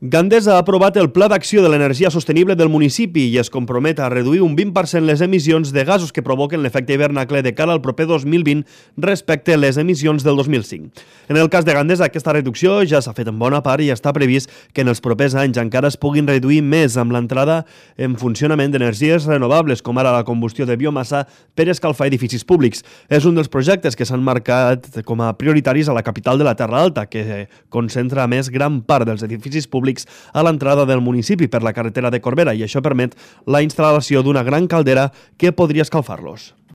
Gandesa ha aprovat el Pla d'Acció de l'Energia Sostenible del municipi i es compromet a reduir un 20% les emissions de gasos que provoquen l'efecte hivernacle de cara al proper 2020 respecte a les emissions del 2005. En el cas de Gandesa, aquesta reducció ja s'ha fet en bona part i està previst que en els propers anys encara es puguin reduir més amb l'entrada en funcionament d'energies renovables, com ara la combustió de biomassa per escalfar edificis públics. És un dels projectes que s'han marcat com a prioritaris a la capital de la Terra Alta, que concentra a més gran part dels edificis públics a l'entrada del municipi per la carretera de Corbera i això permet la instal·lació d'una gran caldera que podria escalfar-los.